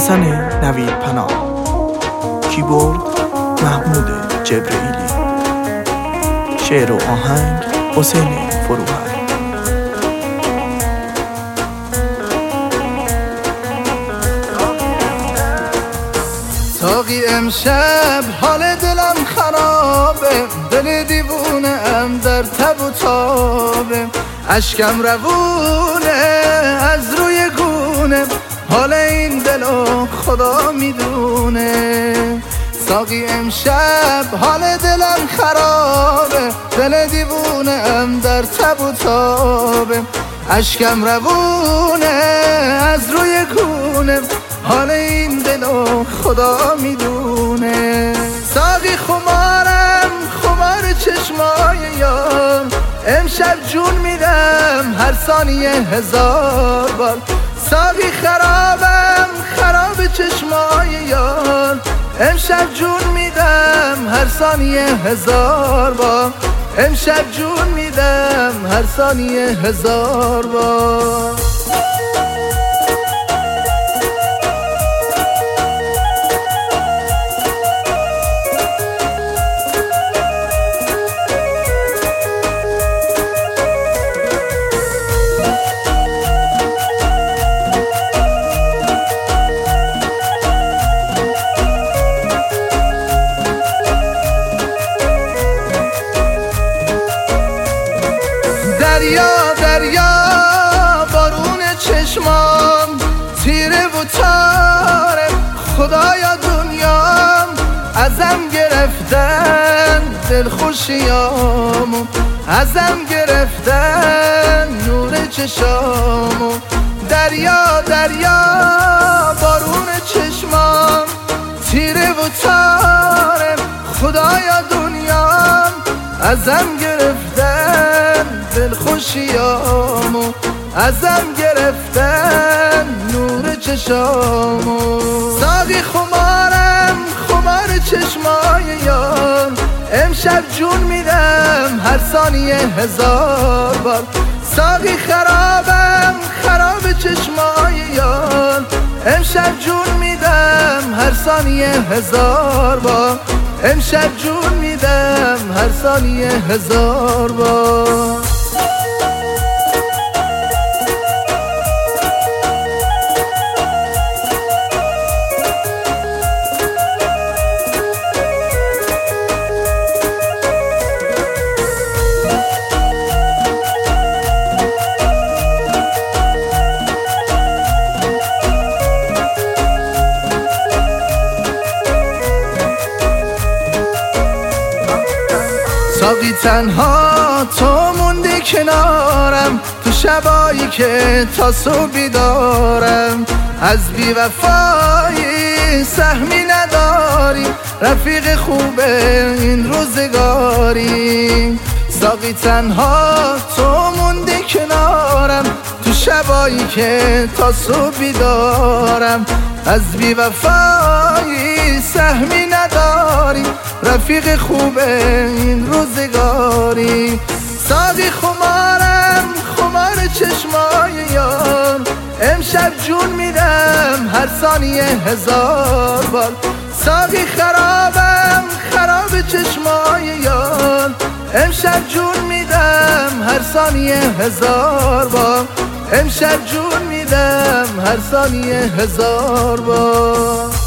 حسن نوید پناه، کیبورد محمود جبرئیلی، شعر و آهنگ حسین فروهر. ساقی امشب حال دلم خرابه، دل دیوونه ام در تب و تابه، اشکم روونه از روی گونه، حال این دلو خدا میدونه. ساقی امشب حال دلم خرابه، دل دیوونه ام در تب و تابه، اشکم روونه از روی گونه، حال این دلو خدا میدونه. ساقی خمارم خمار چشمای یار، امشب جون میدم هر ثانیه 1000 بار. ساقی خرابم خراب چشمای یار، امشب جون میدم هر ثانیه 1000 بار. امشب جون میدم هر ثانیه 1000 بار. دریا دریا بارون چشمام، تیره و تاره خدایا دنیام، ازم گرفتن دلخوشیامو، ازم گرفتن نور چشامو. دریا دریا بارون چشمام، تیره و تاره خدایا دنیام، ازم گرفتن دلخوشیامو، ازم گرفتن نور چشامو. ساقی خمارم خمار چشمای یار، امشب جون میدم هر ثانیه 1000 بار. ساقی خرابم خراب چشمای یار، امشب جون میدم هر ثانیه 1000 بار. امشب جون میدم هر ثانیه 1000 بار. ساقی تنها تو موندی کنارم، تو شبایی که تا صبح بیدارم، از بی وفایی سهمی نداری، رفیق خوب این روزگاری. ساقی تنها تو موندی کنارم، تو شبایی که تا صبح بیدارم، از بی وفایی سهمی نداری، رفیق خوب این روزگاری. ساقی خمارم خمار چشمای یار، امشب جون میدم هر ثانیه 1000 بار. ساقی خرابم خراب چشمای یار، امشب جون میدم هر ثانیه 1000 بار. امشب جون میدم هر ثانیه 1000 بار.